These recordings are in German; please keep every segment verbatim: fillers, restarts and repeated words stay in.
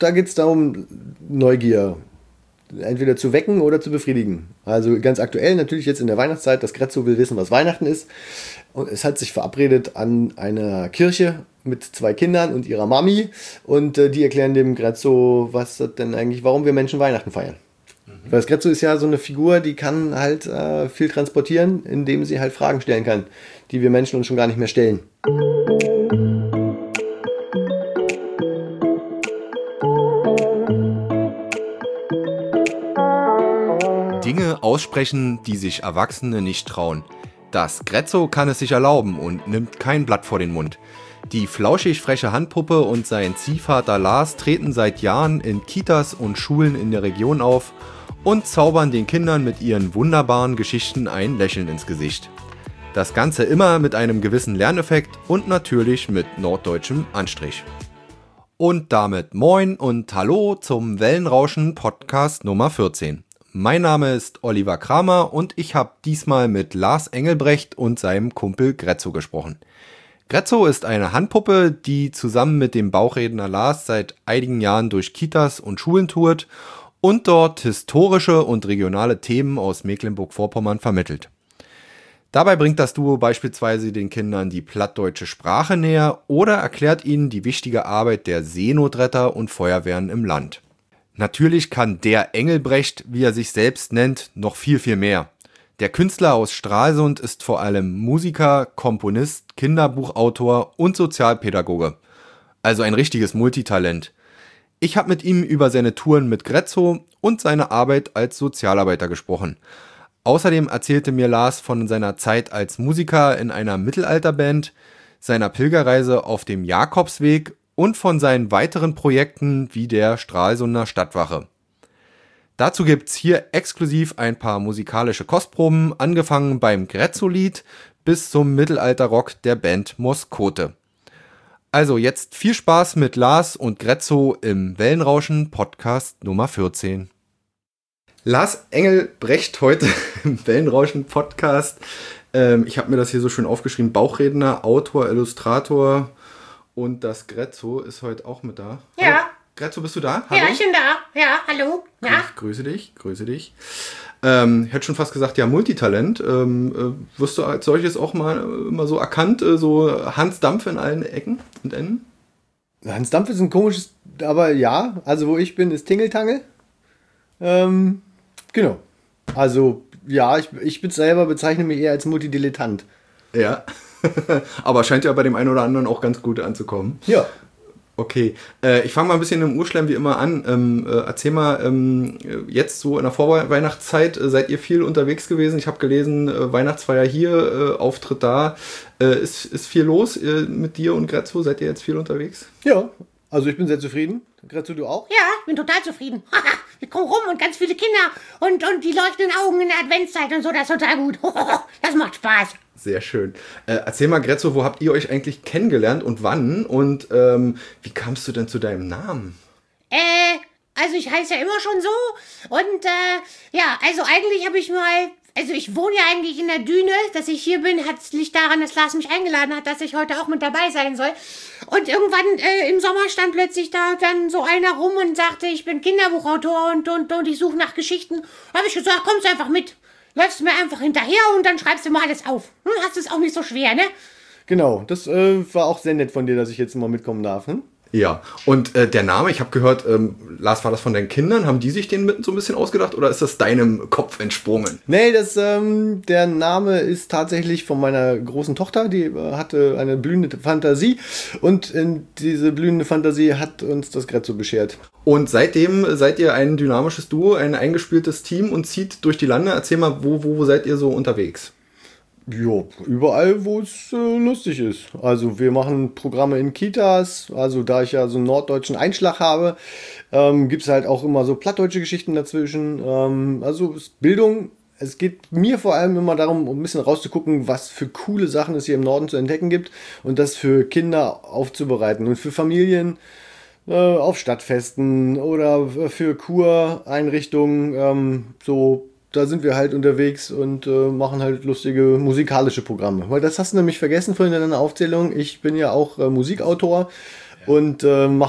da geht es darum, Neugier entweder zu wecken oder zu befriedigen. Also ganz aktuell natürlich jetzt in der Weihnachtszeit, das Grezzo will wissen, was Weihnachten ist. Und es hat sich verabredet an einer Kirche mit zwei Kindern und ihrer Mami. Und äh, die erklären dem Grezzo, was das denn eigentlich, warum wir Menschen Weihnachten feiern. Mhm. Weil das Grezzo ist ja so eine Figur, die kann halt äh, viel transportieren, indem sie halt Fragen stellen kann, die wir Menschen uns schon gar nicht mehr stellen. Dinge aussprechen, die sich Erwachsene nicht trauen. Das Grezzo kann es sich erlauben und nimmt kein Blatt vor den Mund. Die flauschig freche Handpuppe und sein Ziehvater Lars treten seit Jahren in Kitas und Schulen in der Region auf und zaubern den Kindern mit ihren wunderbaren Geschichten ein Lächeln ins Gesicht. Das Ganze immer mit einem gewissen Lerneffekt und natürlich mit norddeutschem Anstrich. Und damit moin und hallo zum Wellenrauschen Podcast Nummer vierzehn. Mein Name ist Oliver Kramer und ich habe diesmal mit Lars Engelbrecht und seinem Kumpel Grezzo gesprochen. Grezzo ist eine Handpuppe, die zusammen mit dem Bauchredner Lars seit einigen Jahren durch Kitas und Schulen tourt und dort historische und regionale Themen aus Mecklenburg-Vorpommern vermittelt. Dabei bringt das Duo beispielsweise den Kindern die plattdeutsche Sprache näher oder erklärt ihnen die wichtige Arbeit der Seenotretter und Feuerwehren im Land. Natürlich kann der Engelbrecht, wie er sich selbst nennt, noch viel, viel mehr. Der Künstler aus Stralsund ist vor allem Musiker, Komponist, Kinderbuchautor und Sozialpädagoge. Also ein richtiges Multitalent. Ich habe mit ihm über seine Touren mit Grezzo und seine Arbeit als Sozialarbeiter gesprochen. Außerdem erzählte mir Lars von seiner Zeit als Musiker in einer Mittelalterband, seiner Pilgerreise auf dem Jakobsweg und von seinen weiteren Projekten wie der Stralsunder Stadtwache. Dazu gibt's hier exklusiv ein paar musikalische Kostproben, angefangen beim Grezzo-Lied bis zum Mittelalterrock der Band Moskote. Also jetzt viel Spaß mit Lars und Grezzo im Wellenrauschen Podcast Nummer vierzehn. Lars Engelbrecht heute im Wellenrauschen Podcast. Ähm, ich habe mir das hier so schön aufgeschrieben. Bauchredner, Autor, Illustrator. Und das Grezzo ist heute auch mit da. Ja. Hallo. Grezzo, bist du da? Hallo? Ja, ich bin da. Ja, hallo. Ja. Grüß, grüße dich, grüße dich. Ähm, ich hätte schon fast gesagt, ja, Multitalent. Ähm, äh, wirst du als solches auch mal äh, immer so erkannt, äh, so Hans Dampf in allen Ecken und Enden? Hans Dampf ist ein komisches, aber ja, also wo ich bin, ist Tingeltangel. Ähm, genau. Also, ja, ich, ich bin selber bezeichne mich eher als Multidilettant. Ja. Aber scheint ja bei dem einen oder anderen auch ganz gut anzukommen. Ja. Okay, äh, ich fange mal ein bisschen im Urschleim wie immer an. Ähm, äh, erzähl mal, ähm, jetzt so in der Vorweihnachtszeit äh, seid ihr viel unterwegs gewesen. Ich habe gelesen, äh, Weihnachtsfeier hier, äh, Auftritt da. Äh, ist, ist viel los äh, mit dir und Grezzo? Seid ihr jetzt viel unterwegs? Ja, also ich bin sehr zufrieden. Grezzo, du auch? Ja, ich bin total zufrieden. Wir kommen rum und ganz viele Kinder und, und die leuchtenden Augen in der Adventszeit und so, das ist total gut. Das macht Spaß. Sehr schön. Äh, erzähl mal, Grezzo, wo habt ihr euch eigentlich kennengelernt und wann? Und ähm, wie kamst du denn zu deinem Namen? Äh, also ich heiße ja immer schon so. Und äh, ja, also eigentlich habe ich mal... Also ich wohne ja eigentlich in der Düne, dass ich hier bin, hat, liegt daran, dass Lars mich eingeladen hat, dass ich heute auch mit dabei sein soll. Und irgendwann äh, im Sommer stand plötzlich da dann so einer rum und sagte, ich bin Kinderbuchautor und, und, und ich suche nach Geschichten. Da habe ich gesagt, kommst einfach mit. Läufst mir einfach hinterher und dann schreibst du mal alles auf. Hm, hast es auch nicht so schwer, ne? Genau, das äh, war auch sehr nett von dir, dass ich jetzt mal mitkommen darf. Hm? Ja, und äh, der Name, ich habe gehört, ähm, Lars, war das von deinen Kindern? Haben die sich den mit so ein bisschen ausgedacht oder ist das deinem Kopf entsprungen? Nee, das, ähm, der Name ist tatsächlich von meiner großen Tochter, die äh, hatte eine blühende Fantasie und äh, diese blühende Fantasie hat uns das Grezzo beschert. Und seitdem seid ihr ein dynamisches Duo, ein eingespieltes Team und zieht durch die Lande. Erzähl mal, wo, wo seid ihr so unterwegs? Jo, überall, wo es äh, lustig ist. Also wir machen Programme in Kitas, also da ich ja so einen norddeutschen Einschlag habe, ähm, gibt es halt auch immer so plattdeutsche Geschichten dazwischen. Ähm, also Bildung, es geht mir vor allem immer darum, um ein bisschen rauszugucken, was für coole Sachen es hier im Norden zu entdecken gibt und das für Kinder aufzubereiten und für Familien äh, auf Stadtfesten oder für Kureinrichtungen, ähm, so. Da sind wir halt unterwegs und äh, machen halt lustige musikalische Programme. Weil das hast du nämlich vergessen vorhin in deiner Aufzählung. Ich bin ja auch äh, Musikautor ja. und äh, mache so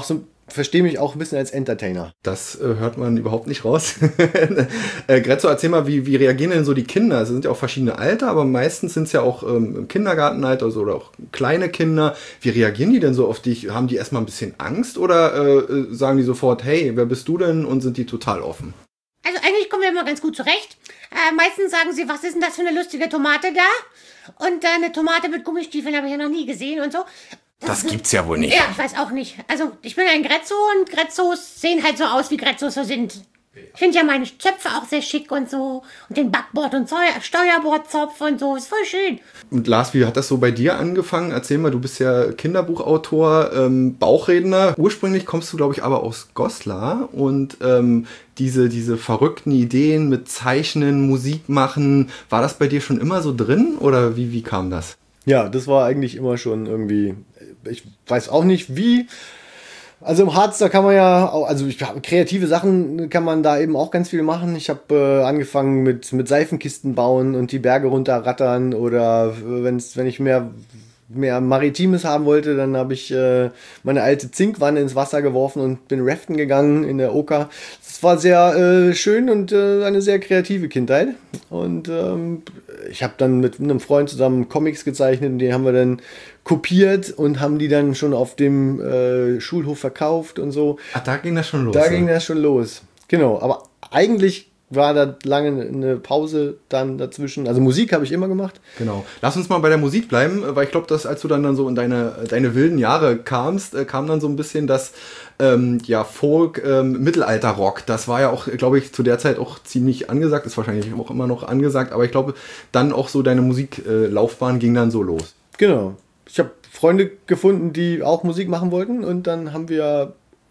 verstehe mich auch ein bisschen als Entertainer. Das äh, hört man überhaupt nicht raus. äh, Grezzo, erzähl mal, wie, wie reagieren denn so die Kinder? Es sind ja auch verschiedene Alter, aber meistens sind es ja auch ähm, im Kindergartenalter also, oder auch kleine Kinder. Wie reagieren die denn so auf dich? Haben die erstmal ein bisschen Angst oder äh, sagen die sofort, hey, wer bist du denn? Und sind die total offen? Also eigentlich kommen wir immer ganz gut zurecht. Äh, meistens sagen sie, was ist denn das für eine lustige Tomate da? Und äh, eine Tomate mit Gummistiefeln habe ich ja noch nie gesehen und so. Das, das gibt's ja wohl nicht. Ja, ich weiß auch nicht. Also ich bin ein Grezzo und Grezzos sehen halt so aus, wie Grezzos so sind. Ich finde ja meine Zöpfe auch sehr schick und so. Und den Backbord- und Steuerbordzopf und so. Ist voll schön. Und Lars, wie hat das so bei dir angefangen? Erzähl mal, du bist ja Kinderbuchautor, ähm, Bauchredner. Ursprünglich kommst du, glaube ich, aber aus Goslar. Und ähm, diese, diese verrückten Ideen mit Zeichnen, Musik machen, war das bei dir schon immer so drin? Oder wie, wie kam das? Ja, das war eigentlich immer schon irgendwie, ich weiß auch nicht wie. Also im Harz, da kann man ja, auch, also ich, kreative Sachen kann man da eben auch ganz viel machen. Ich habe äh, angefangen mit, mit Seifenkisten bauen und die Berge runterrattern oder wenn's, wenn ich mehr, mehr Maritimes haben wollte, dann habe ich äh, meine alte Zinkwanne ins Wasser geworfen und bin raften gegangen in der Oker. Es war sehr äh, schön und äh, eine sehr kreative Kindheit. Und ähm, ich habe dann mit einem Freund zusammen Comics gezeichnet und die haben wir dann kopiert und haben die dann schon auf dem äh, Schulhof verkauft und so. Ach, da ging das schon los. Da ja. ging das schon los. Genau, aber eigentlich war da lange eine Pause dann dazwischen. Also Musik habe ich immer gemacht. Genau. Lass uns mal bei der Musik bleiben, weil ich glaube, dass als du dann, dann so in deine, deine wilden Jahre kamst, äh, kam dann so ein bisschen das ähm, ja, Folk, ähm, Mittelalter-Rock. Das war ja auch, glaube ich, zu der Zeit auch ziemlich angesagt, ist wahrscheinlich auch immer noch angesagt, aber ich glaube, dann auch so deine Musiklaufbahn äh, ging dann so los. Genau. Ich habe Freunde gefunden, die auch Musik machen wollten und dann haben wir,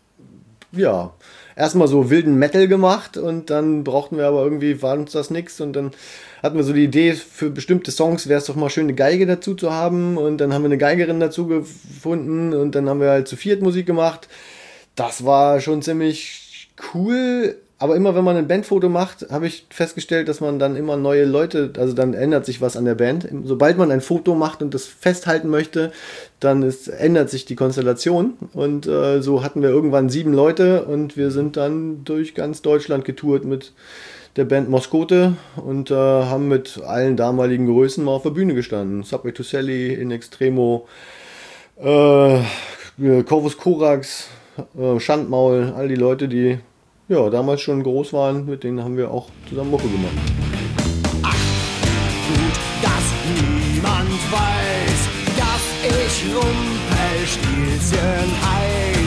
ja, erstmal so wilden Metal gemacht und dann brauchten wir aber irgendwie, war uns das nix und dann hatten wir so die Idee, für bestimmte Songs wäre es doch mal schön, eine Geige dazu zu haben und dann haben wir eine Geigerin dazu gefunden und dann haben wir halt zu viert Musik gemacht. Das war schon ziemlich cool, aber immer wenn man ein Bandfoto macht, habe ich festgestellt, dass man dann immer neue Leute, also dann ändert sich was an der Band. Sobald man ein Foto macht und das festhalten möchte, dann ist, ändert sich die Konstellation. Und äh, so hatten wir irgendwann sieben Leute und wir sind dann durch ganz Deutschland getourt mit der Band Moskote und äh, haben mit allen damaligen Größen mal auf der Bühne gestanden. Subway to Sally, In Extremo, äh, Corvus Corax, äh, Schandmaul, all die Leute, die ja, damals schon groß waren, mit denen haben wir auch zusammen Mucke gemacht. Ach, gut, dass niemand weiß, dass ich Rumpelstilzchen heiß.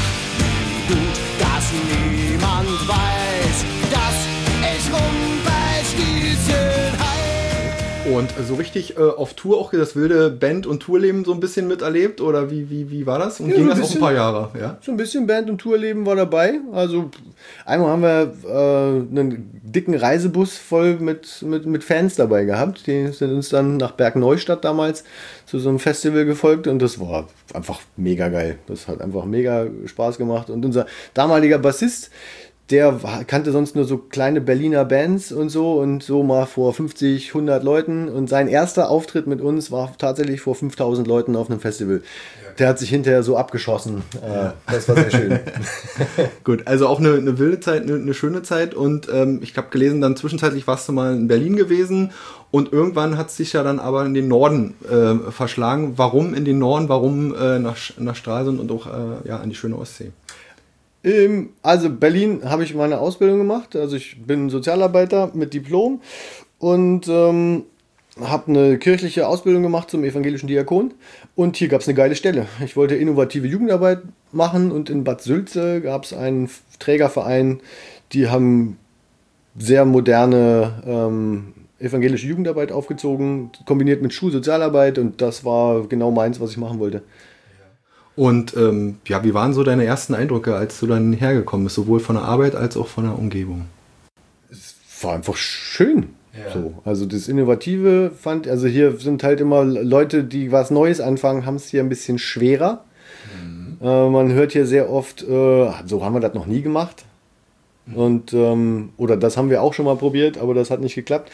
Ach, gut, dass niemand weiß, dass ich Rumpelstilzchen heiß. Und so richtig äh, auf Tour auch das wilde Band- und Tourleben so ein bisschen miterlebt? Oder wie, wie, wie war das? Und ja, ging so das bisschen, auch ein paar Jahre? Ja? So ein bisschen Band- und Tourleben war dabei. Also einmal haben wir äh, einen dicken Reisebus voll mit, mit, mit Fans dabei gehabt. Die sind uns dann nach Bergneustadt damals zu so einem Festival gefolgt und das war einfach mega geil. Das hat einfach mega Spaß gemacht. Und unser damaliger Bassist, der kannte sonst nur so kleine Berliner Bands und so und so mal vor fünfzig, hundert Leuten und sein erster Auftritt mit uns war tatsächlich vor fünftausend Leuten auf einem Festival. Ja. Der hat sich hinterher so abgeschossen. Ja. Das war sehr schön. Gut, also auch eine, eine wilde Zeit, eine, eine schöne Zeit und ähm, ich habe gelesen, dann zwischenzeitlich warst du mal in Berlin gewesen und irgendwann hat es dich ja dann aber in den Norden äh, verschlagen. Warum in den Norden, warum äh, nach, nach Stralsund und auch äh, ja, an die schöne Ostsee? Also Berlin habe ich meine Ausbildung gemacht, also ich bin Sozialarbeiter mit Diplom und ähm, habe eine kirchliche Ausbildung gemacht zum evangelischen Diakon und hier gab es eine geile Stelle. Ich wollte innovative Jugendarbeit machen und in Bad Sülze gab es einen Trägerverein, die haben sehr moderne ähm, evangelische Jugendarbeit aufgezogen, kombiniert mit Schulsozialarbeit und das war genau meins, was ich machen wollte. Und ähm, ja, wie waren so deine ersten Eindrücke, als du dann hergekommen bist, sowohl von der Arbeit als auch von der Umgebung? Es war einfach schön. Ja. So. Also das Innovative fand, also hier sind halt immer Leute, die was Neues anfangen, haben es hier ein bisschen schwerer. Mhm. Äh, man hört hier sehr oft, äh, so haben wir das noch nie gemacht. Mhm. Und ähm, oder das haben wir auch schon mal probiert, aber das hat nicht geklappt.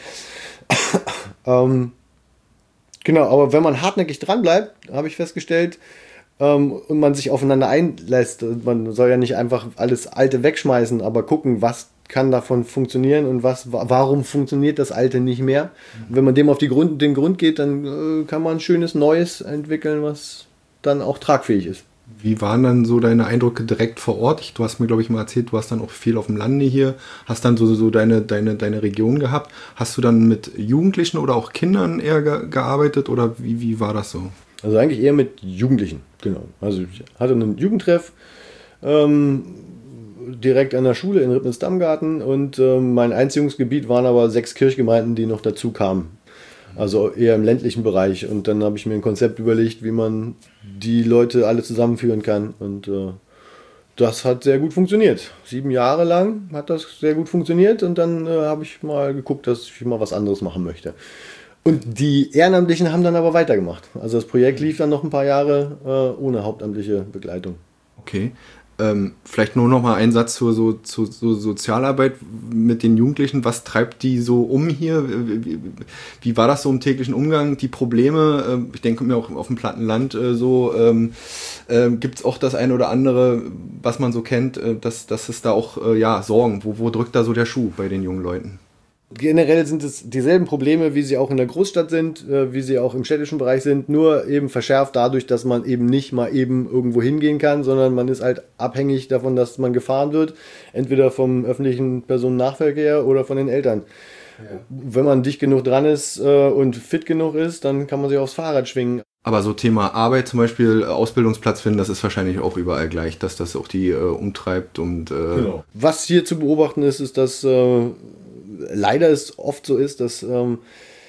ähm, genau, aber wenn man hartnäckig dran bleibt, habe ich festgestellt, ähm, und man sich aufeinander einlässt. Man soll ja nicht einfach alles Alte wegschmeißen, aber gucken, was kann davon funktionieren und was, warum funktioniert das Alte nicht mehr. Und wenn man dem auf die Grund, den Grund geht, dann äh, kann man ein schönes Neues entwickeln, was dann auch tragfähig ist. Wie waren dann so deine Eindrücke direkt vor Ort? Ich, du hast mir, glaube ich, mal erzählt, du hast dann auch viel auf dem Lande hier, hast dann so, so deine, deine, deine Region gehabt. Hast du dann mit Jugendlichen oder auch Kindern eher ge- gearbeitet oder wie, wie war das so? Also eigentlich eher mit Jugendlichen, genau. Also ich hatte einen Jugendtreff, ähm, direkt an der Schule in Rippnitz-Dammgarten und äh, mein Einziehungsgebiet waren aber sechs Kirchgemeinden, die noch dazu kamen. Also eher im ländlichen Bereich. Und dann habe ich mir ein Konzept überlegt, wie man die Leute alle zusammenführen kann. Und äh, das hat sehr gut funktioniert. Sieben Jahre lang hat das sehr gut funktioniert und dann äh, habe ich mal geguckt, dass ich mal was anderes machen möchte. Und die Ehrenamtlichen haben dann aber weitergemacht. Also das Projekt lief dann noch ein paar Jahre äh, ohne hauptamtliche Begleitung. Okay. Ähm, vielleicht nur noch mal ein Satz zur, so, zur, zur Sozialarbeit mit den Jugendlichen. Was treibt die so um hier? Wie, wie war das so im täglichen Umgang? Die Probleme, äh, ich denke mir auch auf dem platten Land äh, so, ähm, äh, gibt es auch das eine oder andere, was man so kennt, äh, dass, dass es da auch äh, ja, Sorgen, wo, wo drückt da so der Schuh bei den jungen Leuten? Generell sind es dieselben Probleme, wie sie auch in der Großstadt sind, äh, wie sie auch im städtischen Bereich sind, nur eben verschärft dadurch, dass man eben nicht mal eben irgendwo hingehen kann, sondern man ist halt abhängig davon, dass man gefahren wird, entweder vom öffentlichen Personennahverkehr oder von den Eltern. Ja. Wenn man dicht genug dran ist äh, und fit genug ist, dann kann man sich aufs Fahrrad schwingen. Aber so Thema Arbeit zum Beispiel, Ausbildungsplatz finden, das ist wahrscheinlich auch überall gleich, dass das auch die äh, umtreibt. Und äh genau. Was hier zu beobachten ist, ist, dass äh, leider es oft so ist, dass ähm,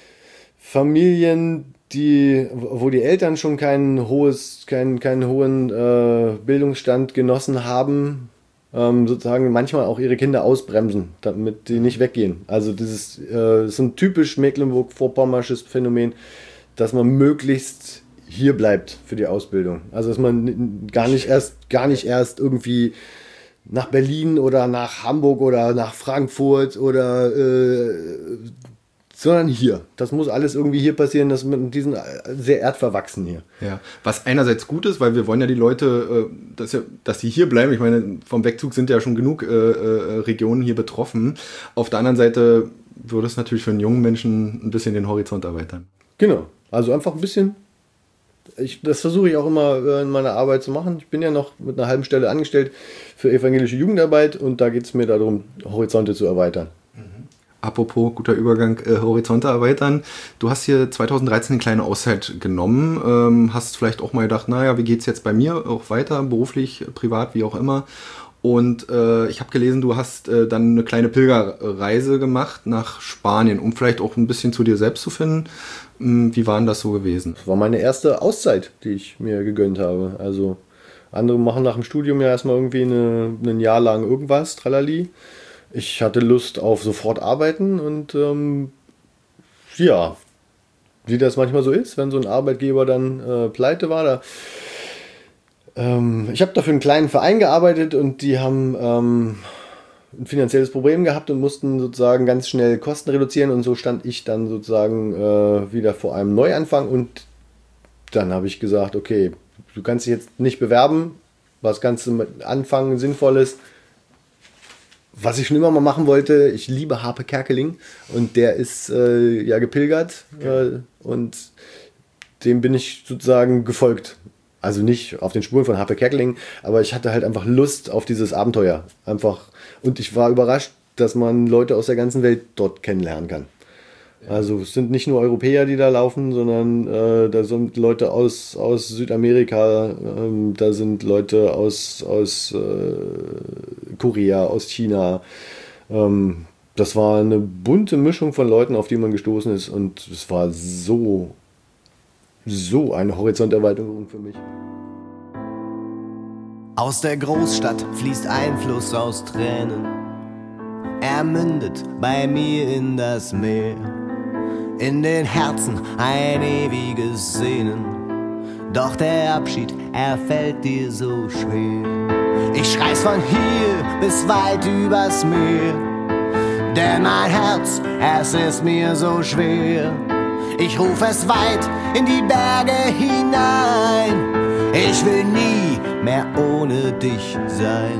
Familien, die, wo die Eltern schon kein hohes, kein, keinen hohen äh, Bildungsstand genossen haben, ähm, sozusagen manchmal auch ihre Kinder ausbremsen, damit die nicht weggehen. Also dieses äh, ist ein typisch Mecklenburg-Vorpommersches Phänomen, dass man möglichst hier bleibt für die Ausbildung. Also dass man gar nicht erst, gar nicht erst irgendwie nach Berlin oder nach Hamburg oder nach Frankfurt oder äh, sondern hier. Das muss alles irgendwie hier passieren, dass man diesen sehr erdverwachsen hier. Ja, was einerseits gut ist, weil wir wollen ja die Leute, äh, dass, ja, dass die hier bleiben. Ich meine, vom Wegzug sind ja schon genug äh, äh, Regionen hier betroffen. Auf der anderen Seite würde es natürlich für einen jungen Menschen ein bisschen den Horizont erweitern. Genau, also einfach ein bisschen. Ich, das versuche ich auch immer in meiner Arbeit zu machen. Ich bin ja noch mit einer halben Stelle angestellt für evangelische Jugendarbeit und da geht es mir darum, Horizonte zu erweitern. Mhm. Apropos guter Übergang, äh, Horizonte erweitern. Du hast hier zweitausenddreizehn eine kleine Auszeit genommen. Ähm, hast vielleicht auch mal gedacht, naja, wie geht es jetzt bei mir auch weiter, beruflich, privat, wie auch immer. Und äh, ich habe gelesen, du hast äh, dann eine kleine Pilgerreise gemacht nach Spanien, um vielleicht auch ein bisschen zu dir selbst zu finden. Wie war denn das so gewesen? Das war meine erste Auszeit, die ich mir gegönnt habe. Also andere machen nach dem Studium ja erstmal irgendwie eine, ein Jahr lang irgendwas, tralali. Ich hatte Lust auf sofort arbeiten und ähm, ja, wie das manchmal so ist, wenn so ein Arbeitgeber dann äh, pleite war. Da, ähm, ich habe dafür einen kleinen Verein gearbeitet und die haben ähm, ein finanzielles Problem gehabt und mussten sozusagen ganz schnell Kosten reduzieren und so stand ich dann sozusagen äh, wieder vor einem Neuanfang und dann habe ich gesagt, okay, du kannst dich jetzt nicht bewerben, was kannst du mit anfangen, Sinnvolles. Was ich schon immer mal machen wollte, ich liebe Harpe Kerkeling und der ist äh, ja gepilgert äh, und dem bin ich sozusagen gefolgt. Also nicht auf den Spuren von Harpe Kerkeling, aber ich hatte halt einfach Lust auf dieses Abenteuer. Einfach. Und ich war überrascht, dass man Leute aus der ganzen Welt dort kennenlernen kann. Ja. Also es sind nicht nur Europäer, die da laufen, sondern äh, da sind Leute aus, aus Südamerika, ähm, da sind Leute aus, aus äh, Korea, aus China. Ähm, das war eine bunte Mischung von Leuten, auf die man gestoßen ist und es war so, so eine Horizonterweiterung für mich. Aus der Großstadt fließt ein Fluss aus Tränen. Er mündet bei mir in das Meer. In den Herzen ein ewiges Sehnen. Doch der Abschied, er fällt dir so schwer. Ich schrei's von hier bis weit übers Meer. Denn mein Herz, es ist mir so schwer. Ich ruf es weit in die Berge hinein. Ich will nie mehr ohne dich sein.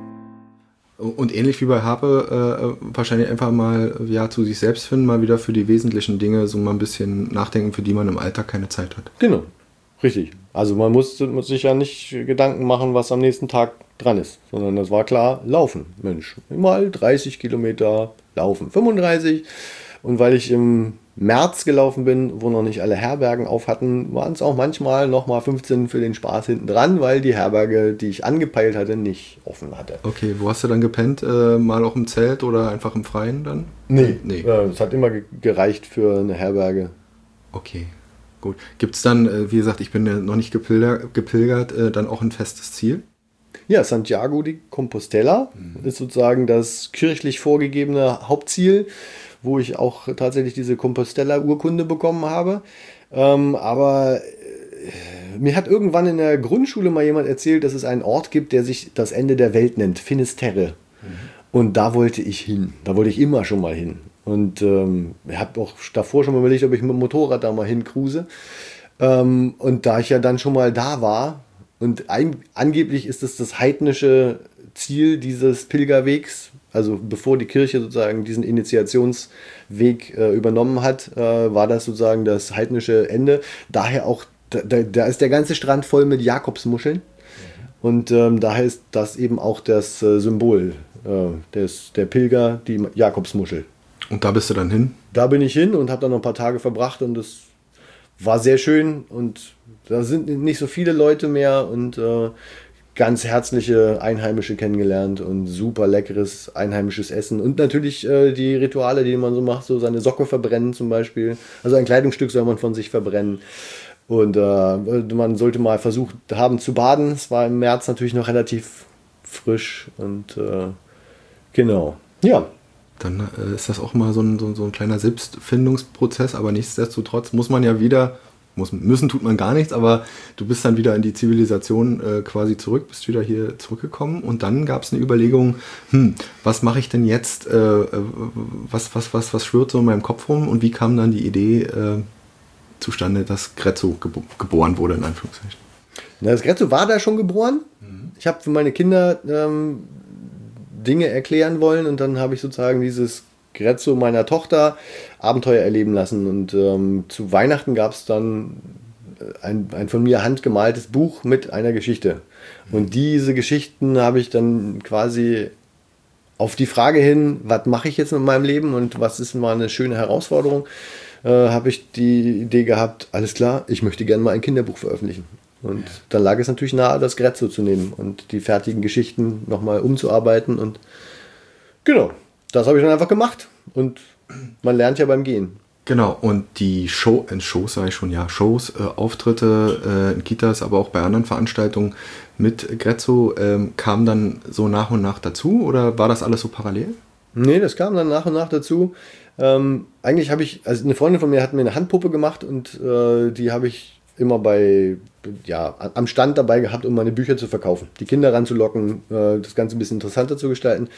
Und ähnlich wie bei Harpe, äh, wahrscheinlich einfach mal ja, zu sich selbst finden, mal wieder für die wesentlichen Dinge so mal ein bisschen nachdenken, für die man im Alltag keine Zeit hat. Genau, richtig. Also man muss, muss sich ja nicht Gedanken machen, was am nächsten Tag dran ist, sondern das war klar, laufen, Mensch. Mal dreißig Kilometer laufen, fünfunddreißig. Und weil ich im März gelaufen bin, wo noch nicht alle Herbergen auf hatten, waren es auch manchmal nochmal fünfzehn für den Spaß hinten dran, weil die Herberge, die ich angepeilt hatte, nicht offen hatte. Okay, wo hast du dann gepennt? Äh, mal auch im Zelt oder einfach im Freien dann? Nee, nee. Äh, es hat immer ge- gereicht für eine Herberge. Okay, gut. Gibt es dann, äh, wie gesagt, ich bin ja noch nicht gepilger, gepilgert, äh, dann auch ein festes Ziel? Ja, Santiago de Compostela mhm. ist sozusagen das kirchlich vorgegebene Hauptziel, wo ich auch tatsächlich diese Compostela-Urkunde bekommen habe. Ähm, aber äh, mir hat irgendwann in der Grundschule mal jemand erzählt, dass es einen Ort gibt, der sich das Ende der Welt nennt, Finisterre. Mhm. Und da wollte ich hin. Da wollte ich immer schon mal hin. Und ähm, ich habe auch davor schon mal überlegt, ob ich mit dem Motorrad da mal hincruise. Ähm, und da ich ja dann schon mal da war, und ein, angeblich ist es das heidnische Ziel dieses Pilgerwegs, also bevor die Kirche sozusagen diesen Initiationsweg äh, übernommen hat, äh, war das sozusagen das heidnische Ende. Daher auch, da, da ist der ganze Strand voll mit Jakobsmuscheln. Mhm. Und ähm, daher ist das eben auch das äh, Symbol äh, des, der Pilger, die Jakobsmuschel. Und da bist du dann hin? Da bin ich hin und habe dann noch ein paar Tage verbracht und das war sehr schön und da sind nicht so viele Leute mehr und äh, ganz herzliche Einheimische kennengelernt und super leckeres einheimisches Essen und natürlich äh, die Rituale, die man so macht, so seine Socke verbrennen zum Beispiel. Also ein Kleidungsstück soll man von sich verbrennen und äh, man sollte mal versucht haben zu baden. Es war im März natürlich noch relativ frisch und äh, genau, ja. Dann äh, ist das auch mal so ein, so, so ein kleiner Selbstfindungsprozess, aber nichtsdestotrotz muss man ja wieder, muss, müssen tut man gar nichts, aber du bist dann wieder in die Zivilisation äh, quasi zurück, bist wieder hier zurückgekommen und dann gab es eine Überlegung, hm, was mache ich denn jetzt, äh, was, was, was, was schwirrt so in meinem Kopf rum und wie kam dann die Idee äh, zustande, dass Grezzo gebo- geboren wurde, in Anführungszeichen? Na, das Grezzo war da schon geboren. Mhm. Ich habe für meine Kinder ähm, Dinge erklären wollen und dann habe ich sozusagen dieses Grezzo meiner Tochter Abenteuer erleben lassen und ähm, zu Weihnachten gab es dann ein, ein von mir handgemaltes Buch mit einer Geschichte und diese Geschichten habe ich dann quasi auf die Frage hin, was mache ich jetzt mit meinem Leben und was ist mal eine schöne Herausforderung, äh, habe ich die Idee gehabt, alles klar, ich möchte gerne mal ein Kinderbuch veröffentlichen. Und ja. Dann lag es natürlich nahe, das Grezzo zu nehmen und die fertigen Geschichten nochmal umzuarbeiten. Und genau, das habe ich dann einfach gemacht. Und man lernt ja beim Gehen. Genau, und die Show, in Shows sage ich schon, ja, Shows, äh, Auftritte äh, in Kitas, aber auch bei anderen Veranstaltungen mit Grezzo ähm, kamen dann so nach und nach dazu oder war das alles so parallel? Nee, das kam dann nach und nach dazu. Ähm, eigentlich habe ich, also eine Freundin von mir hat mir eine Handpuppe gemacht und äh, die habe ich immer bei, ja, am Stand dabei gehabt, um meine Bücher zu verkaufen, die Kinder ranzulocken, äh, das Ganze ein bisschen interessanter zu gestalten.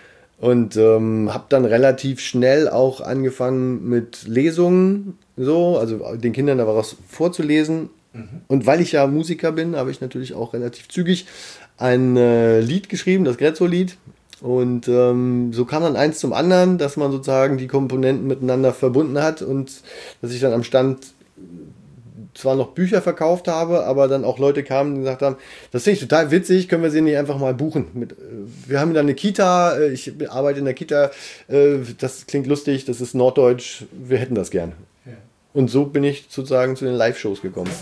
Und ähm, habe dann relativ schnell auch angefangen mit Lesungen, so, also den Kindern da was vorzulesen. Mhm. Und weil ich ja Musiker bin, habe ich natürlich auch relativ zügig ein äh, Lied geschrieben, das Grezzo-Lied. Und ähm, so kam dann eins zum anderen, dass man sozusagen die Komponenten miteinander verbunden hat und dass ich dann am Stand zwar noch Bücher verkauft habe, aber dann auch Leute kamen, die gesagt haben, das finde ich total witzig, können wir sie nicht einfach mal buchen. Mit, wir haben dann eine Kita, ich arbeite in der Kita, das klingt lustig, das ist norddeutsch, wir hätten das gern. Ja. Und so bin ich sozusagen zu den Live-Shows gekommen.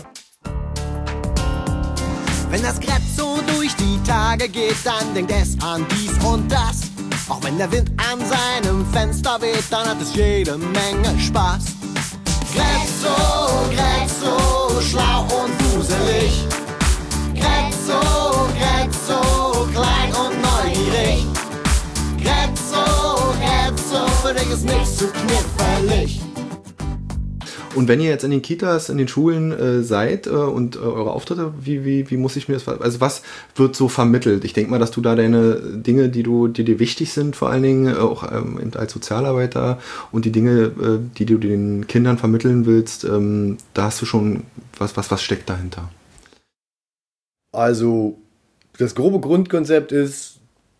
Wenn das Grezzo durch die Tage geht, dann denkt es an dies und das. Auch wenn der Wind an seinem Fenster weht, dann hat es jede Menge Spaß. Grezzo, Grezzo, schlau und wuselig. Grezzo, Grezzo, klein und neugierig. Grezzo, Grezzo, für dich ist nichts zu knifflig. Und wenn ihr jetzt in den Kitas, in den Schulen äh, seid äh, und äh, eure Auftritte, wie, wie, wie muss ich mir das, also was wird so vermittelt? Ich denke mal, dass du da deine Dinge, die du, die dir wichtig sind, vor allen Dingen äh, auch ähm, als Sozialarbeiter und die Dinge, äh, die du den Kindern vermitteln willst, ähm, da hast du schon, was, was, was steckt dahinter? Also das grobe Grundkonzept ist,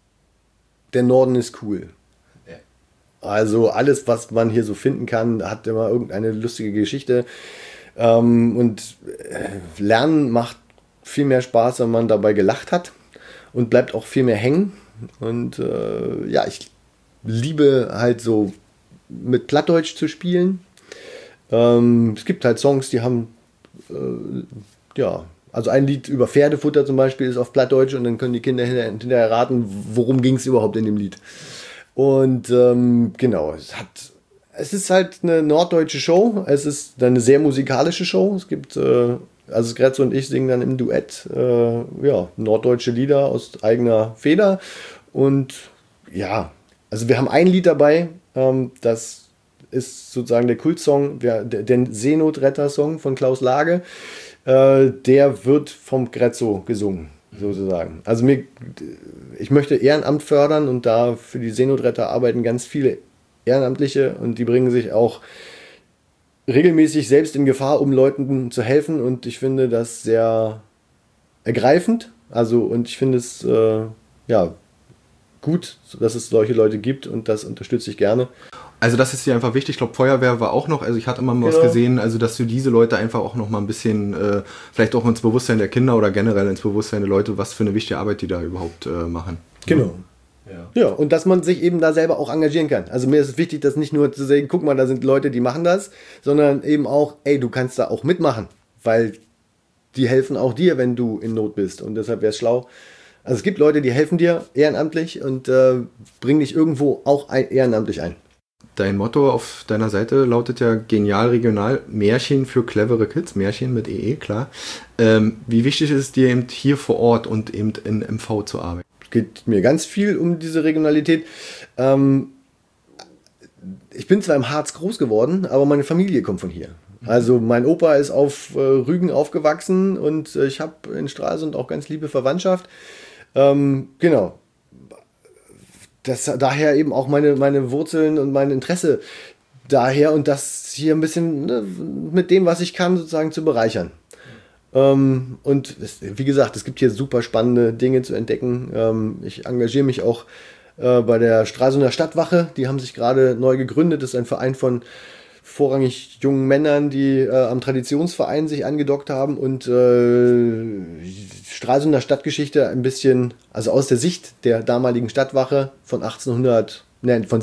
der Norden ist cool. Ja. Also alles, was man hier so finden kann, hat immer irgendeine lustige Geschichte. Ähm, und äh, Lernen macht viel mehr Spaß, wenn man dabei gelacht hat und bleibt auch viel mehr hängen. Und äh, ja, ich liebe halt so mit Plattdeutsch zu spielen. Ähm, es gibt halt Songs, die haben äh, ja, also ein Lied über Pferdefutter zum Beispiel ist auf Plattdeutsch und dann können die Kinder hinterher, hinterher raten, worum ging es überhaupt in dem Lied. Und ähm, genau, es hat, es ist halt eine norddeutsche Show, es ist eine sehr musikalische Show. Es gibt, äh, also Grezzo und ich singen dann im Duett äh, ja, norddeutsche Lieder aus eigener Feder. Und ja, also wir haben ein Lied dabei, ähm, das ist sozusagen der Kultsong, der, der Seenotretter-Song von Klaus Lage. Äh, der wird vom Grezzo gesungen, sozusagen. Also mir, ich möchte Ehrenamt fördern und da für die Seenotretter arbeiten ganz viele Ehrenamtliche und die bringen sich auch regelmäßig selbst in Gefahr, um Leuten zu helfen und ich finde das sehr ergreifend. Also und ich finde es äh, ja gut, dass es solche Leute gibt und das unterstütze ich gerne. Also das ist dir einfach wichtig. Ich glaube, Feuerwehr war auch noch, also ich hatte immer mal genau. was gesehen, also dass du diese Leute einfach auch noch mal ein bisschen, äh, vielleicht auch ins Bewusstsein der Kinder oder generell ins Bewusstsein der Leute, was für eine wichtige Arbeit die da überhaupt äh, machen. Genau. Ja. ja, und dass man sich eben da selber auch engagieren kann. Also mir ist es wichtig, dass nicht nur zu sagen, guck mal, da sind Leute, die machen das, sondern eben auch, ey, du kannst da auch mitmachen, weil die helfen auch dir, wenn du in Not bist und deshalb wäre es schlau. Also es gibt Leute, die helfen dir ehrenamtlich und äh, bringen dich irgendwo auch ein, ehrenamtlich ein. Dein Motto auf deiner Seite lautet ja genial regional, Märchen für clevere Kids, Märchen mit E E, klar. Ähm, wie wichtig ist es dir eben hier vor Ort und eben in M V zu arbeiten? Es geht mir ganz viel um diese Regionalität. Ähm, ich bin zwar im Harz groß geworden, aber meine Familie kommt von hier. Also mein Opa ist auf äh, Rügen aufgewachsen und äh, ich habe in Stralsund auch ganz liebe Verwandtschaft. Ähm, genau. Das, daher eben auch meine, meine Wurzeln und mein Interesse daher und das hier ein bisschen ne, mit dem, was ich kann, sozusagen zu bereichern. Ähm, und es, wie gesagt, es gibt hier super spannende Dinge zu entdecken. Ähm, ich engagiere mich auch äh, bei der Stralsunder Stadtwache. Die haben sich gerade neu gegründet. Das ist ein Verein von vorrangig jungen Männern, die äh, am Traditionsverein sich angedockt haben und äh, Stralsunder Stadtgeschichte ein bisschen, also aus der Sicht der damaligen Stadtwache von achtzehnhundert, nein, von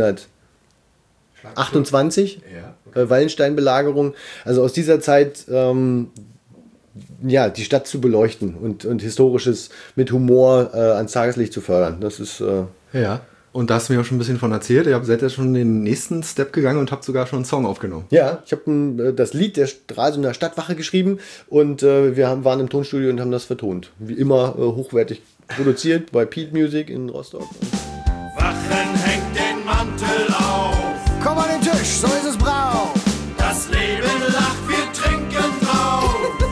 sechzehnhundertachtundzwanzig, ja, okay. äh, Wallenstein-Belagerung, also aus dieser Zeit ähm, ja, die Stadt zu beleuchten und, und Historisches mit Humor äh, ans Tageslicht zu fördern. Das ist äh, ja. Und da hast du mir auch schon ein bisschen von erzählt. Ihr seid ja schon den nächsten Step gegangen und habt sogar schon einen Song aufgenommen. Ja, ich habe das Lied der Stralsunder Stadtwache geschrieben und äh, wir haben, waren im Tonstudio und haben das vertont. Wie immer äh, hochwertig produziert bei Pete Music in Rostock. Wachen hängt den Mantel auf. Komm an den Tisch, so ist es brav. Das Leben lacht, wir trinken drauf.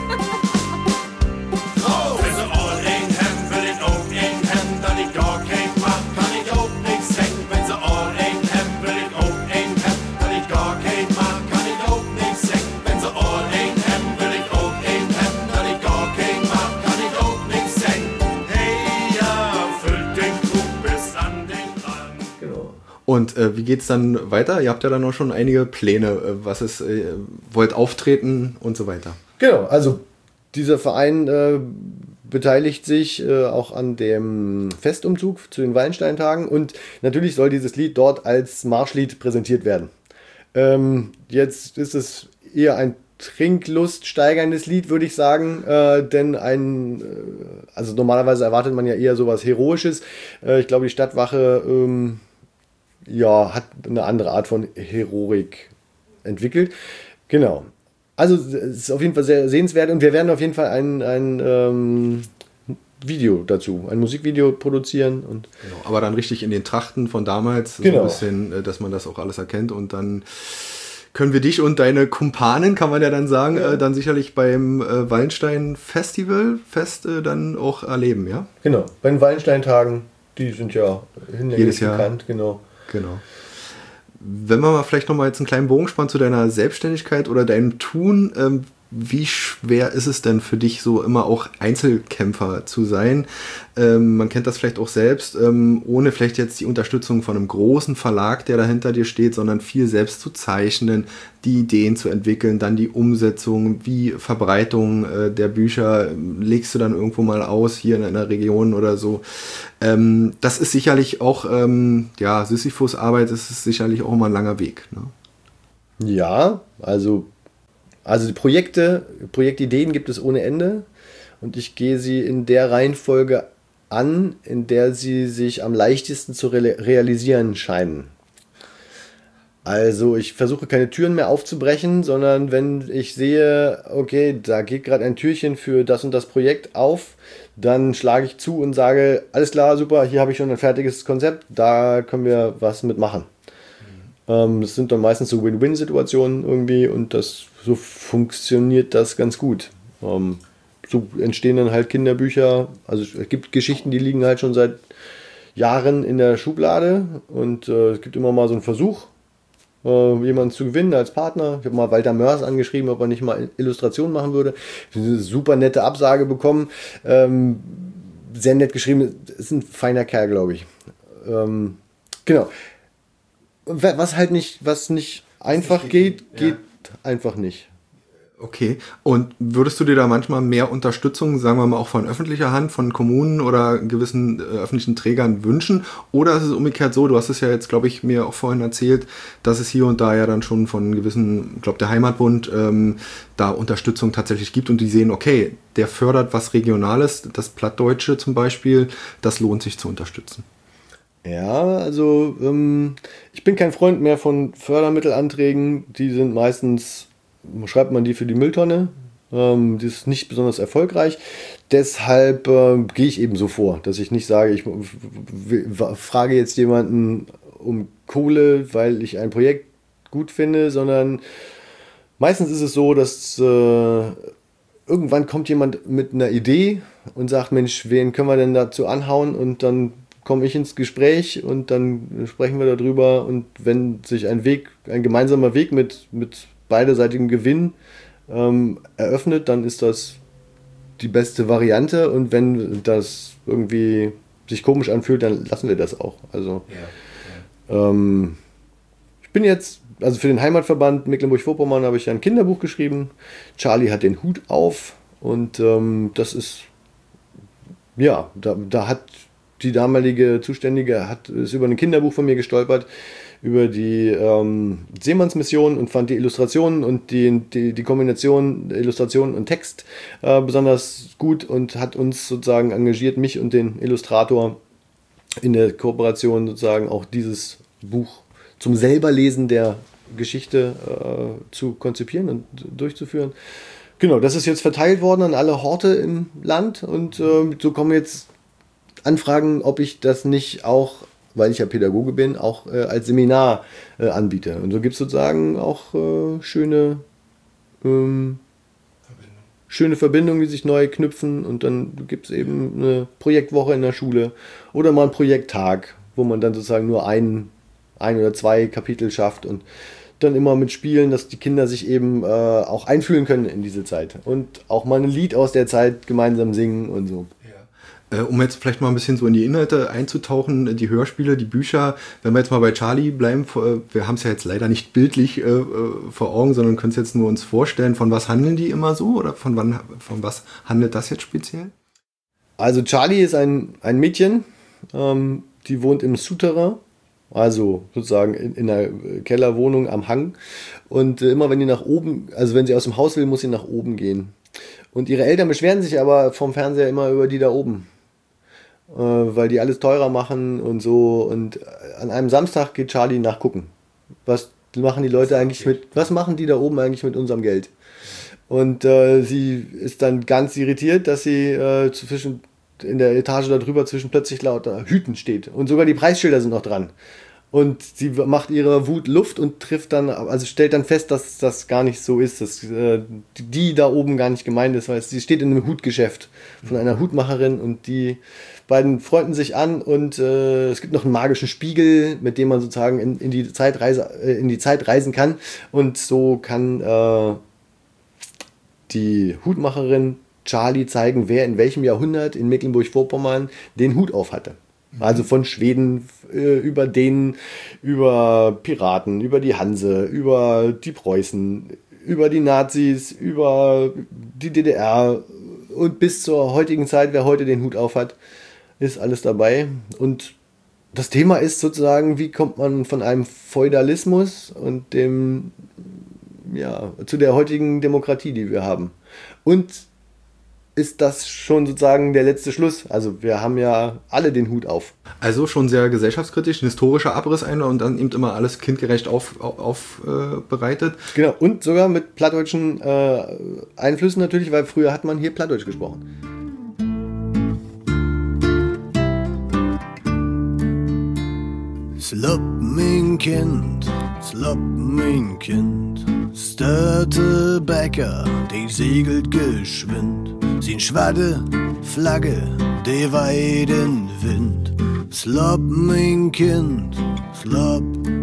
Drauf! Wenn so all in hem, will ich auch in hem, da ich gar kein Macht, kann ich auch nix hängen. Wenn so all in hem, will ich auch in hem, da ich gar kein Macht, kann ich auch nix hängen. Wenn so all in hem, will ich auch in hem, da ich gar kein Macht, kann ich auch nix hängen. Hey ja, füllt den Krug bis an den Rand. Genau. Und äh, wie geht's dann weiter? Ihr habt ja dann auch schon einige Pläne, äh, was es äh, wollt auftreten und so weiter. Genau, also dieser Verein äh, beteiligt sich äh, auch an dem Festumzug zu den Wallensteintagen und natürlich soll dieses Lied dort als Marschlied präsentiert werden. Ähm, jetzt ist es eher ein Trinklust steigerndes Lied, würde ich sagen, äh, denn ein, äh, also normalerweise erwartet man ja eher sowas Heroisches. Äh, ich glaube, die Stadtwache ähm, ja, hat eine andere Art von Heroik entwickelt. Genau. Also es ist auf jeden Fall sehr sehenswert und wir werden auf jeden Fall ein, ein ähm, Video dazu, ein Musikvideo produzieren. Und genau, aber dann richtig in den Trachten von damals, genau. So ein bisschen, dass man das auch alles erkennt und dann können wir dich und deine Kumpanen, kann man ja dann sagen, ja. äh, dann sicherlich beim äh, Wallenstein Festival Fest äh, dann auch erleben, ja? Genau, bei den Wallensteintagen, die sind ja jedes Jahr bekannt, genau. Genau. Wenn man mal vielleicht noch mal jetzt einen kleinen Bogen spannen zu deiner Selbstständigkeit oder deinem Tun, ähm, wie schwer ist es denn für dich, so immer auch Einzelkämpfer zu sein? Ähm, man kennt das vielleicht auch selbst, ähm, ohne vielleicht jetzt die Unterstützung von einem großen Verlag, der da hinter dir steht, sondern viel selbst zu zeichnen, die Ideen zu entwickeln, dann die Umsetzung, wie Verbreitung äh, der Bücher, legst du dann irgendwo mal aus, hier in einer Region oder so. Ähm, das ist sicherlich auch, ähm, ja, Sisyphus-Arbeit, das ist sicherlich auch immer ein langer Weg. Ne? Ja, also Also die Projekte, Projektideen gibt es ohne Ende und ich gehe sie in der Reihenfolge an, in der sie sich am leichtesten zu re- realisieren scheinen. Also ich versuche keine Türen mehr aufzubrechen, sondern wenn ich sehe, okay, da geht gerade ein Türchen für das und das Projekt auf, dann schlage ich zu und sage, alles klar, super, hier habe ich schon ein fertiges Konzept, da können wir was mitmachen. Ähm, das sind dann meistens so Win-Win-Situationen irgendwie und das, so funktioniert das ganz gut. Ähm, so entstehen dann halt Kinderbücher. Also es gibt Geschichten, die liegen halt schon seit Jahren in der Schublade und äh, es gibt immer mal so einen Versuch, äh, jemanden zu gewinnen als Partner. Ich habe mal Walter Mörs angeschrieben, ob er nicht mal Illustrationen machen würde. Ich habe eine super nette Absage bekommen. Ähm, sehr nett geschrieben. Ist ein feiner Kerl, glaube ich. Ähm, genau. Was halt nicht, was nicht einfach geht, geht einfach nicht. Okay, und würdest du dir da manchmal mehr Unterstützung, sagen wir mal auch von öffentlicher Hand, von Kommunen oder gewissen äh, öffentlichen Trägern wünschen? Oder ist es umgekehrt so, du hast es ja jetzt, glaube ich, mir auch vorhin erzählt, dass es hier und da ja dann schon von gewissen, ich glaube der Heimatbund, ähm, da Unterstützung tatsächlich gibt und die sehen, okay, der fördert was Regionales, das Plattdeutsche zum Beispiel, das lohnt sich zu unterstützen. Ja, also ähm, ich bin kein Freund mehr von Fördermittelanträgen. Die sind meistens, schreibt man die für die Mülltonne. Ähm, das ist nicht besonders erfolgreich. Deshalb äh, gehe ich eben so vor, dass ich nicht sage, ich w- w- frage jetzt jemanden um Kohle, weil ich ein Projekt gut finde, sondern meistens ist es so, dass äh, irgendwann kommt jemand mit einer Idee und sagt, Mensch, wen können wir denn dazu anhauen? Und dann komme ich ins Gespräch und dann sprechen wir darüber und wenn sich ein Weg, ein gemeinsamer Weg mit, mit beiderseitigem Gewinn ähm, eröffnet, dann ist das die beste Variante und wenn das irgendwie sich komisch anfühlt, dann lassen wir das auch. Also ja, ja. Ähm, ich bin jetzt, also für den Heimatverband Mecklenburg-Vorpommern habe ich ein Kinderbuch geschrieben. Charlie hat den Hut auf und ähm, das ist, ja, da, da hat die damalige Zuständige hat, ist über ein Kinderbuch von mir gestolpert, über die ähm, Seemannsmission und fand die Illustrationen und die, die, die Kombination Illustration und Text äh, besonders gut und hat uns sozusagen engagiert, mich und den Illustrator in der Kooperation sozusagen auch dieses Buch zum Selberlesen der Geschichte äh, zu konzipieren und durchzuführen. Genau, das ist jetzt verteilt worden an alle Horte im Land und äh, so kommen jetzt Anfragen, ob ich das nicht auch, weil ich ja Pädagoge bin, auch äh, als Seminar äh, anbiete. Und so gibt es sozusagen auch äh, schöne, ähm, Verbindung. schöne Verbindungen, die sich neu knüpfen. Und dann gibt es eben eine Projektwoche in der Schule oder mal einen Projekttag, wo man dann sozusagen nur ein, ein oder zwei Kapitel schafft und dann immer mit Spielen, dass die Kinder sich eben äh, auch einfühlen können in diese Zeit und auch mal ein Lied aus der Zeit gemeinsam singen und so. Äh, um jetzt vielleicht mal ein bisschen so in die Inhalte einzutauchen, die Hörspiele, die Bücher, wenn wir jetzt mal bei Charlie bleiben, wir haben es ja jetzt leider nicht bildlich äh, vor Augen, sondern können es jetzt nur uns vorstellen, von was handeln die immer so oder von wann, von was handelt das jetzt speziell? Also Charlie ist ein, ein Mädchen, ähm, die wohnt im Souterrain, also sozusagen in, in einer Kellerwohnung am Hang und äh, immer wenn die nach oben, also wenn sie aus dem Haus will, muss sie nach oben gehen. Und ihre Eltern beschweren sich aber vom Fernseher immer über die da oben. Weil die alles teurer machen und so. Und an einem Samstag geht Charlie nachgucken. Was machen die Leute eigentlich mit, was machen die da oben eigentlich mit unserem Geld? Und äh, sie ist dann ganz irritiert, dass sie äh, zwischen, in der Etage darüber zwischen plötzlich lauter Hüten steht. Und sogar die Preisschilder sind noch dran. Und sie macht ihrer Wut Luft und trifft dann, also stellt dann fest, dass das gar nicht so ist, dass äh, die da oben gar nicht gemeint ist, weil sie steht in einem Hutgeschäft von einer Hutmacherin und die beiden freunden sich an und äh, es gibt noch einen magischen Spiegel, mit dem man sozusagen in, in, die, Zeitreise, äh, in die Zeit reisen kann und so kann äh, die Hutmacherin Charlie zeigen, wer in welchem Jahrhundert in Mecklenburg-Vorpommern den Hut auf hatte. Also von Schweden äh, über Dänen, über Piraten, über die Hanse, über die Preußen, über die Nazis, über die D D R und bis zur heutigen Zeit, wer heute den Hut auf hat, ist alles dabei. Und das Thema ist sozusagen, wie kommt man von einem Feudalismus und dem, ja, zu der heutigen Demokratie, die wir haben. Und ist das schon sozusagen der letzte Schluss? Also wir haben ja alle den Hut auf. Also schon sehr gesellschaftskritisch, ein historischer Abriss ein und dann eben immer alles kindgerecht aufbereitet. Auf, äh, bereitet. Genau, und sogar mit plattdeutschen äh, Einflüssen natürlich, weil früher hat man hier Plattdeutsch gesprochen. Slapp, mein Kind, slapp, mein Kind. Störte Bäcker, die segelt geschwind. Sin schwadde Flagge, die weiden Wind. Slapp, mein Kind, slapp.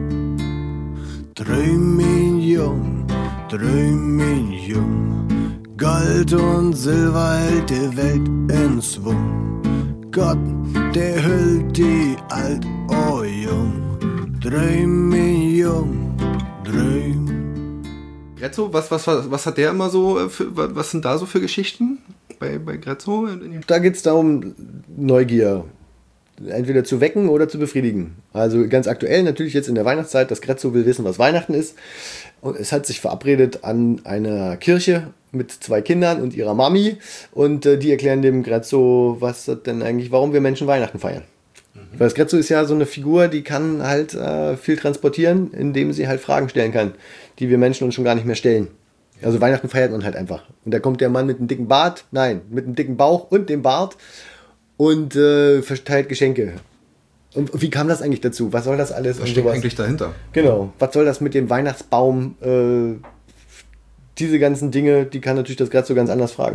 Träum, mein Jung, träum, mein Jung. Gold und Silber hält die Welt in Schwung. Gott, der hüllt die alt, oh Jung. Träum, mein Jung, träum. Grezzo, was, was, was, was hat der immer so, für, was sind da so für Geschichten bei, bei Grezzo? Da geht es darum, Neugier entweder zu wecken oder zu befriedigen. Also ganz aktuell natürlich jetzt in der Weihnachtszeit, das Grezzo will wissen, was Weihnachten ist. Und es hat sich verabredet an einer Kirche mit zwei Kindern und ihrer Mami. Und äh, die erklären dem Grezzo, was das denn eigentlich, warum wir Menschen Weihnachten feiern. Mhm. Weil das Grezzo ist ja so eine Figur, die kann halt äh, viel transportieren, indem sie halt Fragen stellen kann, die wir Menschen uns schon gar nicht mehr stellen. Also Weihnachten feiert man halt einfach. Und da kommt der Mann mit einem dicken Bart, nein, mit einem dicken Bauch und dem Bart und äh, verteilt Geschenke. Und wie kam das eigentlich dazu? Was soll das alles? Was steckt eigentlich dahinter? Genau. Was soll das mit dem Weihnachtsbaum? Äh, diese ganzen Dinge, die kann natürlich das Grezzo ganz anders fragen.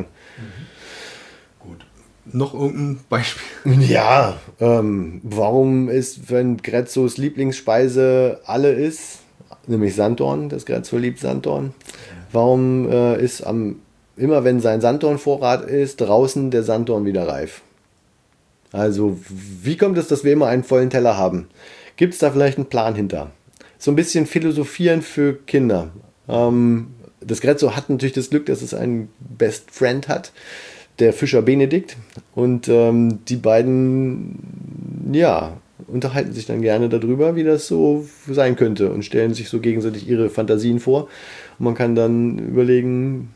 Mhm. Gut. Noch irgendein Beispiel? Ja, ähm, warum ist, wenn Grezzos Lieblingsspeise alle ist, nämlich Sanddorn, das Grezzo liebt Sanddorn, warum äh, ist am, immer wenn sein Sanddornvorrat ist, draußen der Sanddorn wieder reif? Also, wie kommt es, dass wir immer einen vollen Teller haben? Gibt es da vielleicht einen Plan hinter? So ein bisschen Philosophieren für Kinder. Ähm, das Grezzo hat natürlich das Glück, dass es einen Best Friend hat, der Fischer Benedikt. Und ähm, die beiden, ja, unterhalten sich dann gerne darüber, wie das so sein könnte und stellen sich so gegenseitig ihre Fantasien vor. Und man kann dann überlegen,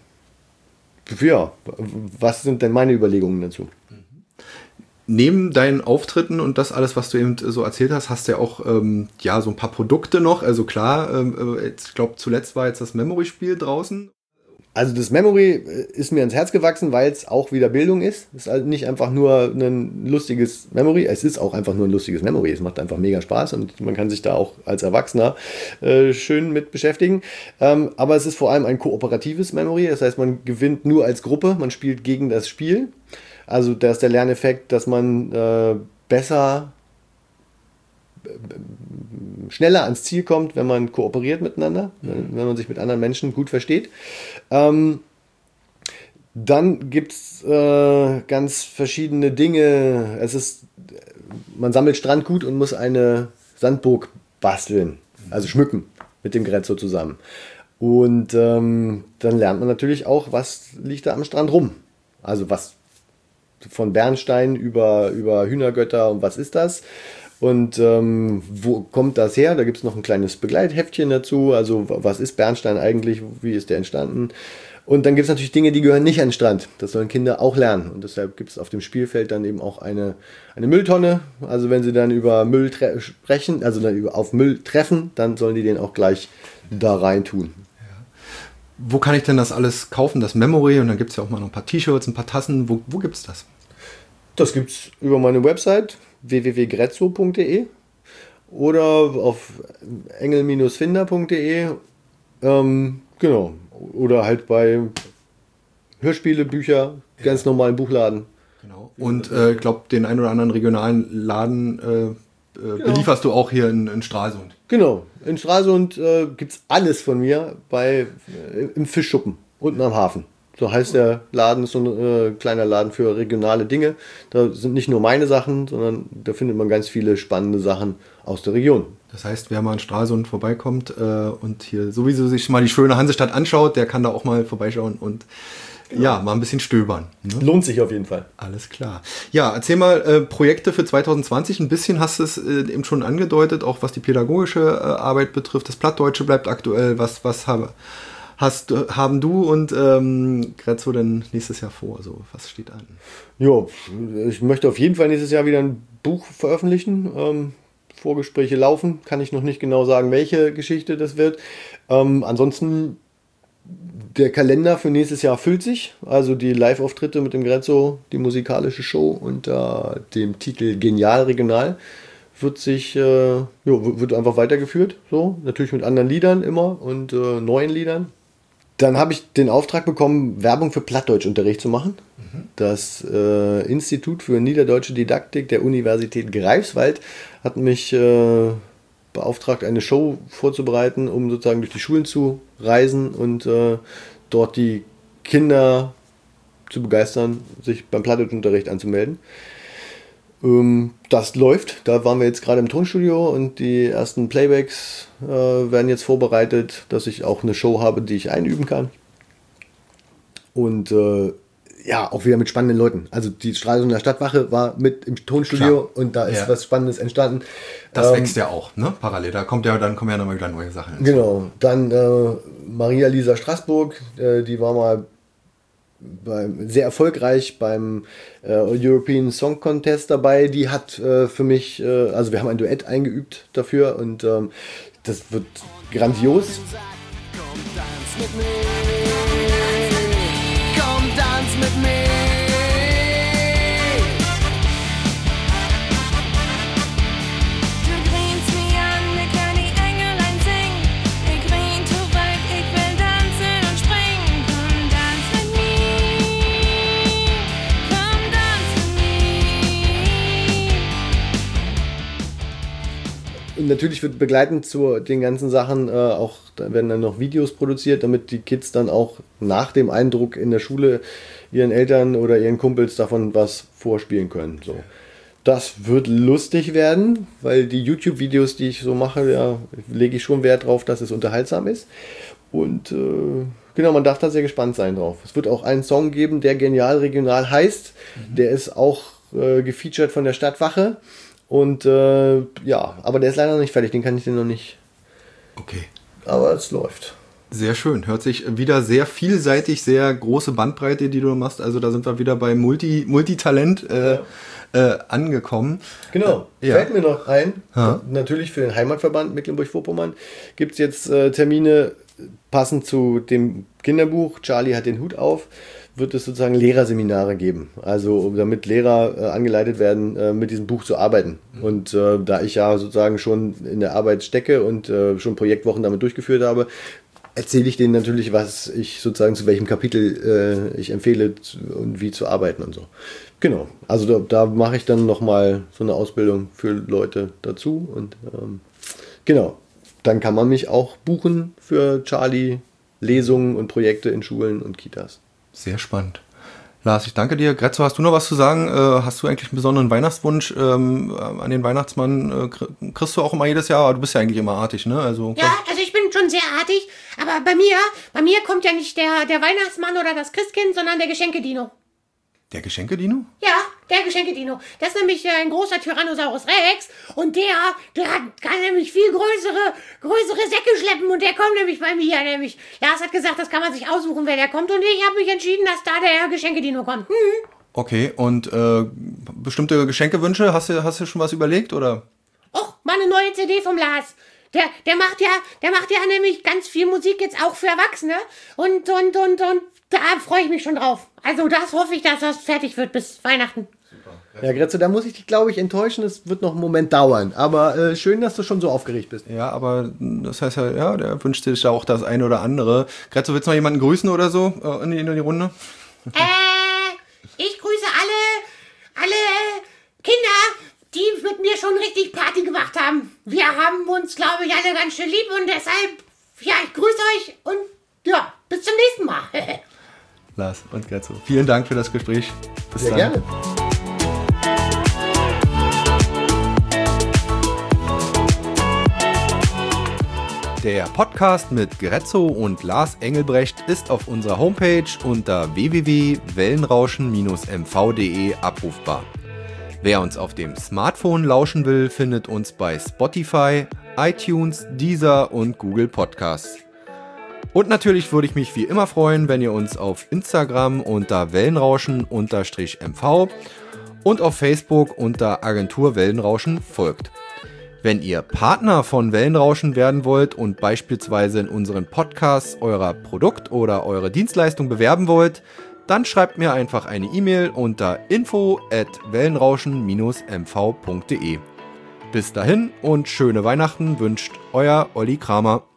ja, was sind denn meine Überlegungen dazu? Neben deinen Auftritten und das alles, was du eben so erzählt hast, hast du ja auch ähm, ja, so ein paar Produkte noch. Also klar, ähm, jetzt, ich glaube, zuletzt war jetzt das Memory-Spiel draußen. Also das Memory ist mir ans Herz gewachsen, weil es auch wieder Bildung ist. Es ist also nicht einfach nur ein lustiges Memory, es ist auch einfach nur ein lustiges Memory. Es macht einfach mega Spaß und man kann sich da auch als Erwachsener äh, schön mit beschäftigen. Ähm, aber es ist vor allem ein kooperatives Memory, das heißt, man gewinnt nur als Gruppe, man spielt gegen das Spiel. Also da ist der Lerneffekt, dass man äh, besser, äh, schneller ans Ziel kommt, wenn man kooperiert miteinander, mhm. wenn man sich mit anderen Menschen gut versteht. Ähm, dann gibt es äh, ganz verschiedene Dinge. Es ist, man sammelt Strandgut und muss eine Sandburg basteln, also schmücken mit dem Grezzo zusammen. Und ähm, dann lernt man natürlich auch, was liegt da am Strand rum. Also was von Bernstein über, über Hühnergötter und was ist das? Und ähm, wo kommt das her? Da gibt es noch ein kleines Begleitheftchen dazu. Also was ist Bernstein eigentlich? Wie ist der entstanden? Und dann gibt es natürlich Dinge, die gehören nicht an den Strand. Das sollen Kinder auch lernen. Und deshalb gibt es auf dem Spielfeld dann eben auch eine, eine Mülltonne. Also wenn sie dann über Müll tre- sprechen, also dann über, auf Müll treffen, dann sollen die den auch gleich da rein tun. Wo kann ich denn das alles kaufen, das Memory? Und dann gibt es ja auch mal noch ein paar T-Shirts, ein paar Tassen. Wo, wo gibt es das? Das gibt es über meine Website w w w punkt grezzo punkt d e oder auf engel Bindestrich finder punkt d e. Ähm, genau. Oder halt bei Hörspiele, Bücher, ganz ja. normalen Buchladen. Genau. Und ich äh, glaube, den einen oder anderen regionalen Laden äh, äh, genau. belieferst du auch hier in, in Stralsund. Genau. In Stralsund äh, gibt es alles von mir bei, äh, im Fischschuppen unten am Hafen. So heißt der Laden, ist so ein äh, kleiner Laden für regionale Dinge. Da sind nicht nur meine Sachen, sondern da findet man ganz viele spannende Sachen aus der Region. Das heißt, wer mal in Stralsund vorbeikommt äh, und hier sowieso sich mal die schöne Hansestadt anschaut, der kann da auch mal vorbeischauen und genau. ja, mal ein bisschen stöbern. Ne? Lohnt sich auf jeden Fall. Alles klar. Ja, erzähl mal äh, Projekte für zwanzig zwanzig. Ein bisschen hast du es äh, eben schon angedeutet, auch was die pädagogische äh, Arbeit betrifft. Das Plattdeutsche bleibt aktuell. Was, was habe, hast, haben du und ähm, Grezzo denn nächstes Jahr vor? Also, was steht an? Ja, ich möchte auf jeden Fall nächstes Jahr wieder ein Buch veröffentlichen. Ähm, Vorgespräche laufen, kann ich noch nicht genau sagen, welche Geschichte das wird. Ähm, ansonsten, der Kalender für nächstes Jahr füllt sich. Also die Live-Auftritte mit dem Grezzo, die musikalische Show unter dem Titel Genial Regional wird sich, äh, ja, wird einfach weitergeführt. So, natürlich mit anderen Liedern immer und äh, neuen Liedern. Dann habe ich den Auftrag bekommen, Werbung für Plattdeutschunterricht zu machen. Mhm. Das äh, Institut für Niederdeutsche Didaktik der Universität Greifswald hat mich äh, beauftragt, eine Show vorzubereiten, um sozusagen durch die Schulen zu reisen und äh, dort die Kinder zu begeistern, sich beim Plattdeutschunterricht anzumelden. Ähm, das läuft. Da waren wir jetzt gerade im Tonstudio und die ersten Playbacks äh, werden jetzt vorbereitet, dass ich auch eine Show habe, die ich einüben kann. Und äh, ja, auch wieder mit spannenden Leuten. Also die Stralsunder Stadtwache war mit im Tonstudio. Klar. Und da ist ja. was Spannendes entstanden. Das ähm, wächst ja auch, ne? Parallel. Da kommt ja, dann kommen ja nochmal wieder neue Sachen hinzu. Genau. Dann äh, Maria-Lisa Straßburg, äh, die war mal beim, sehr erfolgreich beim äh, European Song Contest dabei. Die hat äh, für mich, äh, also wir haben ein Duett eingeübt dafür und ähm, das wird grandios. Komm, tanz mit mir. Komm, tanz mit mir. Du grinst mich an, wir können die Engelein singen. Ich grin zurück, ich will tanzen und springen. Komm, tanz mit mir. Komm, tanz mit mir. Und natürlich wird begleitend zu den ganzen Sachen äh, auch, da werden dann noch Videos produziert, damit die Kids dann auch nach dem Eindruck in der Schule ihren Eltern oder ihren Kumpels davon was vorspielen können. So. Das wird lustig werden, weil die YouTube-Videos, die ich so mache, ja, lege ich schon Wert drauf, dass es unterhaltsam ist. Und äh, genau, man darf da sehr gespannt sein drauf. Es wird auch einen Song geben, der Genial Regional heißt. Mhm. Der ist auch äh, gefeatured von der Stadtwache. Und äh, ja, aber der ist leider noch nicht fertig, den kann ich dir noch nicht. Okay. Aber es läuft. Sehr schön. Hört sich wieder sehr vielseitig, sehr große Bandbreite, die du machst. Also da sind wir wieder bei Multi, Multitalent äh, ja. äh, angekommen. Genau. Äh, ja. Fällt mir noch ein, ha? natürlich für den Heimatverband Mecklenburg-Vorpommern gibt es jetzt äh, Termine passend zu dem Kinderbuch Charlie hat den Hut auf. Wird es sozusagen Lehrerseminare geben, also damit Lehrer äh, angeleitet werden, äh, mit diesem Buch zu arbeiten. Mhm. Und äh, da ich ja sozusagen schon in der Arbeit stecke und äh, schon Projektwochen damit durchgeführt habe, erzähle ich denen natürlich, was ich sozusagen zu welchem Kapitel äh, ich empfehle und wie zu arbeiten und so. Genau, also da, da mache ich dann nochmal so eine Ausbildung für Leute dazu und ähm, genau, dann kann man mich auch buchen für Charlie Lesungen und Projekte in Schulen und Kitas. Sehr spannend. Lars, ich danke dir. Grezzo, hast du noch was zu sagen? Äh, hast du eigentlich einen besonderen Weihnachtswunsch ähm, an den Weihnachtsmann? Äh, kriegst du auch immer jedes Jahr? Du bist ja eigentlich immer artig, ne? Also, ja, also ich bin schon sehr artig, aber bei mir, bei mir kommt ja nicht der, der Weihnachtsmann oder das Christkind, sondern der Geschenkedino. Der Geschenkedino? Ja, der Geschenkedino. Das ist nämlich ein großer Tyrannosaurus Rex und der, der kann nämlich viel größere, größere Säcke schleppen und der kommt nämlich bei mir. Nämlich, Lars hat gesagt, das kann man sich aussuchen, wer der kommt und ich habe mich entschieden, dass da der Geschenkedino kommt. Hm. Okay, und äh, bestimmte Geschenkewünsche, hast du, hast du schon was überlegt, oder? Och, mal eine neue C D vom Lars. Der, der macht ja, der macht ja nämlich ganz viel Musik jetzt auch für Erwachsene und, und, und, und da freue ich mich schon drauf. Also das hoffe ich, dass das fertig wird bis Weihnachten. Super. Ja, Grezzo, da muss ich dich, glaube ich, enttäuschen. Es wird noch einen Moment dauern. Aber äh, schön, dass du schon so aufgeregt bist. Ja, aber das heißt ja, ja, der wünscht sich ja auch das eine oder andere. Grezzo, willst du noch jemanden grüßen oder so äh, in, die, in die Runde? Äh, ich grüße alle, alle Kinder, die mit mir schon richtig Party gemacht haben. Wir haben uns, glaube ich, alle ganz schön lieb und deshalb, ja, ich grüße euch und ja, bis zum nächsten Mal. Lars und Gretzo. Vielen Dank für das Gespräch. Bis Sehr dann. gerne. Der Podcast mit Gretzo und Lars Engelbrecht ist auf unserer Homepage unter w w w punkt wellenrauschen Bindestrich m v punkt d e abrufbar. Wer uns auf dem Smartphone lauschen will, findet uns bei Spotify, iTunes, Deezer und Google Podcasts. Und natürlich würde ich mich wie immer freuen, wenn ihr uns auf Instagram unter wellenrauschen-m v und auf Facebook unter Agentur Wellenrauschen folgt. Wenn ihr Partner von Wellenrauschen werden wollt und beispielsweise in unseren Podcasts euer Produkt oder eure Dienstleistung bewerben wollt, dann schreibt mir einfach eine E-Mail unter info at wellenrauschen Bindestrich m v punkt d e. Bis dahin und schöne Weihnachten wünscht euer Olli Kramer.